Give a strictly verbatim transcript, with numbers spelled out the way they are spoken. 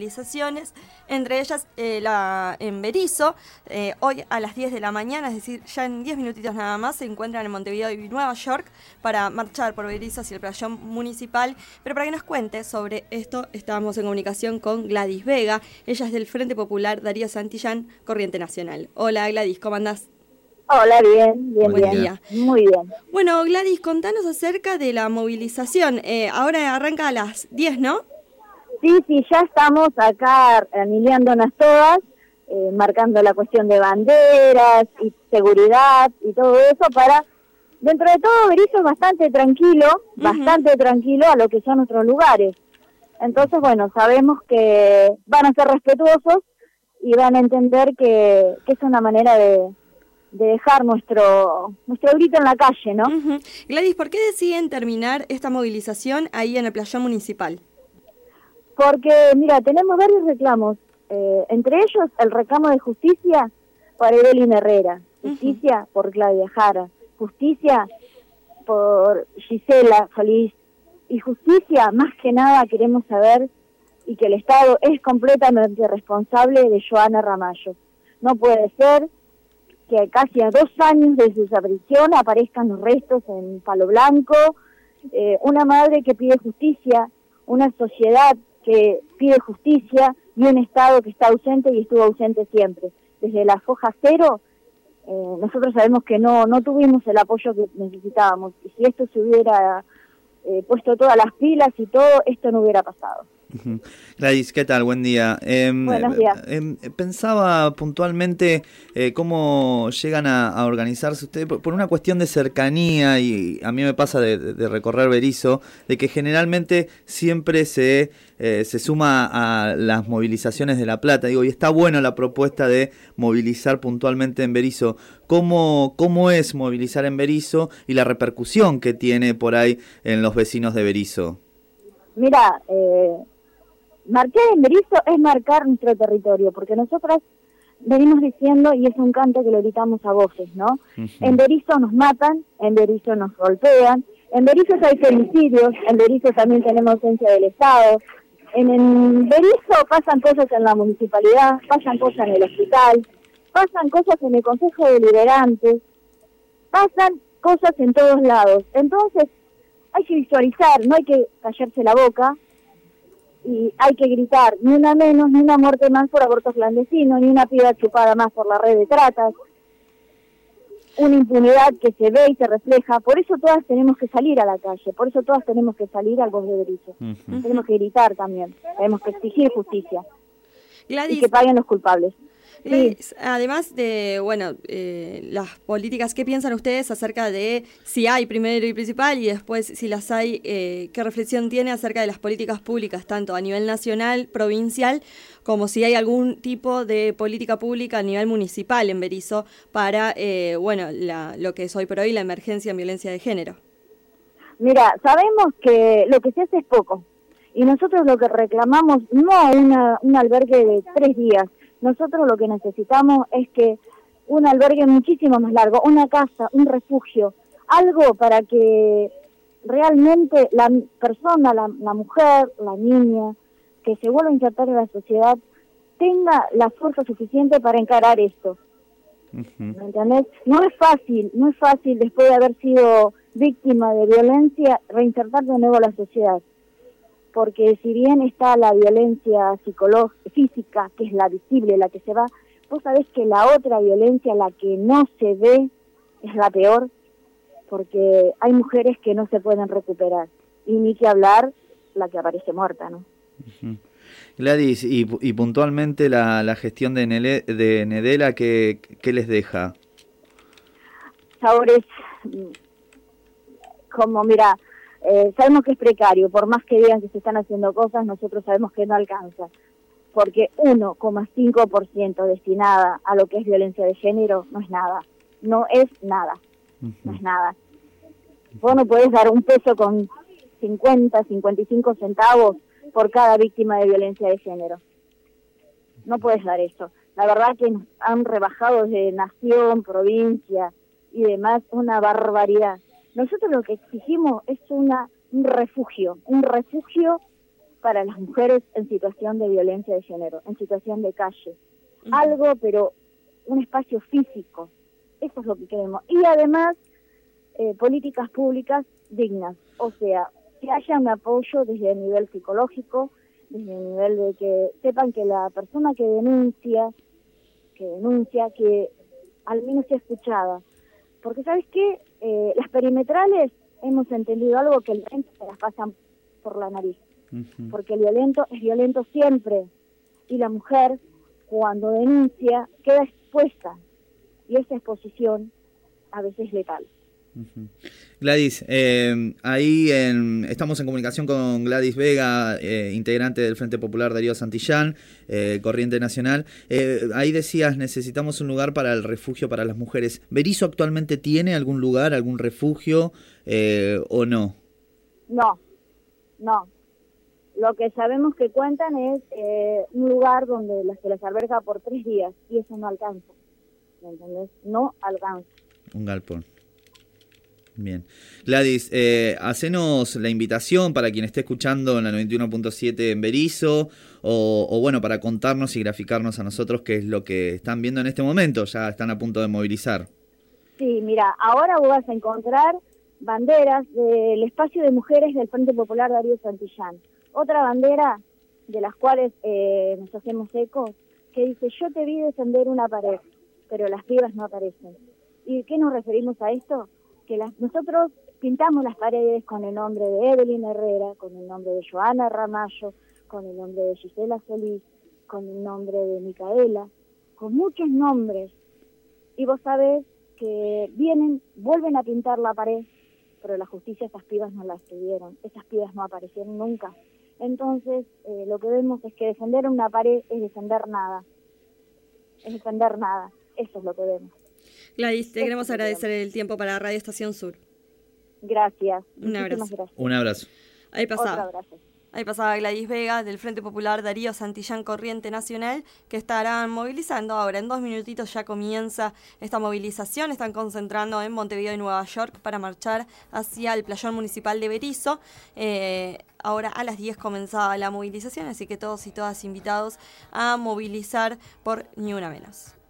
movilizaciones, entre ellas eh, la en Berisso. Eh, hoy a las diez de la mañana, es decir, ya en diez minutitos nada más, se encuentran en Montevideo y Nueva York para marchar por Berisso hacia el playón municipal. Pero para que nos cuente sobre esto, estábamos en comunicación con Gladys Vega. Ella es del Frente Popular Darío Santillán, Corriente Nacional. Hola Gladys, ¿cómo andás? Hola, bien, bien, Buen bien. día. Muy bien. Bueno, Gladys, contanos acerca de la movilización. Eh, ahora arranca a las diez, ¿no? Sí, sí, ya estamos acá alineándonos todas, eh, marcando la cuestión de banderas y seguridad y todo eso para, dentro de todo, Berisso es bastante tranquilo, uh-huh. bastante tranquilo a lo que son otros lugares. Entonces, bueno, sabemos que van a ser respetuosos y van a entender que, que es una manera de... de dejar nuestro nuestro grito en la calle, ¿no? Uh-huh. Gladys, ¿por qué deciden terminar esta movilización ahí en el playón municipal? Porque, mira, tenemos varios reclamos, eh, entre ellos el reclamo de justicia para Evelyn Herrera, justicia uh-huh. por Claudia Jara, justicia por Gisela Solís, y justicia, más que nada, queremos saber, y que el Estado es completamente responsable de Joana Ramallo. No puede ser que casi a dos años de su desaparición aparezcan los restos en Palo Blanco, eh, una madre que pide justicia, una sociedad que pide justicia y un Estado que está ausente y estuvo ausente siempre. Desde la foja cero, eh, nosotros sabemos que no, no tuvimos el apoyo que necesitábamos, y si esto se hubiera eh, puesto todas las pilas y todo, esto no hubiera pasado. Gladys, ¿qué tal? Buen día. Eh, Buenos días. Eh, eh, pensaba puntualmente eh, cómo llegan a, a organizarse ustedes por, por una cuestión de cercanía, y a mí me pasa de, de recorrer Berisso, de que generalmente siempre se, eh, se suma a las movilizaciones de La Plata. Digo, y está buena la propuesta de movilizar puntualmente en Berisso. ¿Cómo, cómo es movilizar en Berisso y la repercusión que tiene por ahí en los vecinos de Berisso? Mira, eh... marcar en Berisso es marcar nuestro territorio, porque nosotras venimos diciendo, y es un canto que lo gritamos a voces, ¿no? Uh-huh. En Berisso nos matan, en Berisso nos golpean, en Berisso hay femicidios, en Berisso también tenemos ausencia del Estado, en, en Berisso pasan cosas en la municipalidad, pasan cosas en el hospital, pasan cosas en el Consejo Deliberante, pasan cosas en todos lados. Entonces, hay que visualizar, no hay que callarse la boca, y hay que gritar, ni una menos, ni una muerte más por aborto clandestino, ni una piba chupada más por la red de tratas, una impunidad que se ve y se refleja. Por eso todas tenemos que salir a la calle, por eso todas tenemos que salir al voz de Berisso. Uh-huh. Tenemos que gritar también, tenemos que exigir justicia. Gladys, y que paguen los culpables. Gladys, sí. Además de, bueno, eh, las políticas, ¿qué piensan ustedes acerca de si hay primero y principal, y después si las hay, eh, qué reflexión tiene acerca de las políticas públicas, tanto a nivel nacional, provincial, como si hay algún tipo de política pública a nivel municipal en Berisso para, eh, bueno, la, lo que es hoy por hoy la emergencia en violencia de género? Mira, sabemos que lo que se hace es poco, y nosotros lo que reclamamos no una, un albergue de tres días. Nosotros lo que necesitamos es que un albergue muchísimo más largo, una casa, un refugio, algo para que realmente la persona, la, la mujer, la niña, que se vuelva a insertar en la sociedad, tenga la fuerza suficiente para encarar esto. Uh-huh. ¿Me entendés? No es fácil, no es fácil después de haber sido víctima de violencia reinsertar de nuevo a la sociedad. Porque si bien está la violencia psicológica, física, que es la visible, la que se va, vos sabés que la otra violencia, la que no se ve, es la peor, porque hay mujeres que no se pueden recuperar, y ni que hablar la que aparece muerta, ¿no? Uh-huh. Gladys, y, y puntualmente la, la gestión de, Nele, de Nedela, ¿qué, ¿qué les deja? Sabores, como mira... Eh, sabemos que es precario, por más que digan que se están haciendo cosas, nosotros sabemos que no alcanza, porque uno coma cinco por ciento destinada a lo que es violencia de género no es nada, no es nada, uh-huh. no es nada. Vos no podés dar un peso con cincuenta, cincuenta y cinco centavos por cada víctima de violencia de género. No puedes dar eso. La verdad que nos han rebajado de nación, provincia y demás una barbaridad. Nosotros lo que exigimos es una, un refugio, un refugio para las mujeres en situación de violencia de género, en situación de calle. Uh-huh. Algo, pero un espacio físico. Eso es lo que queremos. Y además, eh, políticas públicas dignas. O sea, que haya un apoyo desde el nivel psicológico, desde el nivel de que sepan que la persona que denuncia, que denuncia, que al menos sea escuchada. Porque, ¿sabes qué? Eh, las perimetrales hemos entendido algo, que el violento se las pasan por la nariz. Uh-huh. Porque el violento es violento siempre. Y la mujer, cuando denuncia, queda expuesta. Y esa exposición a veces es letal. Uh-huh. Gladys, eh, ahí en, estamos en comunicación con Gladys Vega, eh, integrante del Frente Popular Darío Santillán, eh, Corriente Nacional. Eh, ahí decías, necesitamos un lugar para el refugio para las mujeres. ¿Berisso actualmente tiene algún lugar, algún refugio eh, o no? No, no. Lo que sabemos que cuentan es eh, un lugar donde las, se las alberga por tres días y eso no alcanza. ¿Me entendés? No alcanza. Un galpón. Bien. Gladys, eh, hacenos la invitación para quien esté escuchando en la noventa y uno punto siete en Berisso, o, o bueno, para contarnos y graficarnos a nosotros qué es lo que están viendo en este momento. Ya están a punto de movilizar. Sí, mira, ahora vos vas a encontrar banderas del espacio de mujeres del Frente Popular Darío Santillán. Otra bandera de las cuales eh, nos hacemos eco, que dice: yo te vi descender una pared, pero las pibas no aparecen. ¿Y qué nos referimos a esto? Que las, nosotros pintamos las paredes con el nombre de Evelyn Herrera, con el nombre de Joana Ramallo, con el nombre de Gisela Solís, con el nombre de Micaela, con muchos nombres. Y vos sabés que vienen, vuelven a pintar la pared, pero la justicia esas pibas no las tuvieron, esas pibas no aparecieron nunca. Entonces, eh, lo que vemos es que defender una pared es defender nada, es defender nada, eso es lo que vemos. Gladys, te queremos agradecer el tiempo para Radio Estación Sur. Gracias. Un abrazo. Gracias. Un abrazo. Ahí pasaba. Otro abrazo. Ahí pasaba Gladys Vega del Frente Popular Darío Santillán Corriente Nacional, que estarán movilizando ahora. En dos minutitos ya comienza esta movilización. Están concentrando en Montevideo y Nueva York para marchar hacia el playón municipal de Berisso. Eh, ahora a las diez comenzaba la movilización, así que todos y todas invitados a movilizar por Ni Una Menos.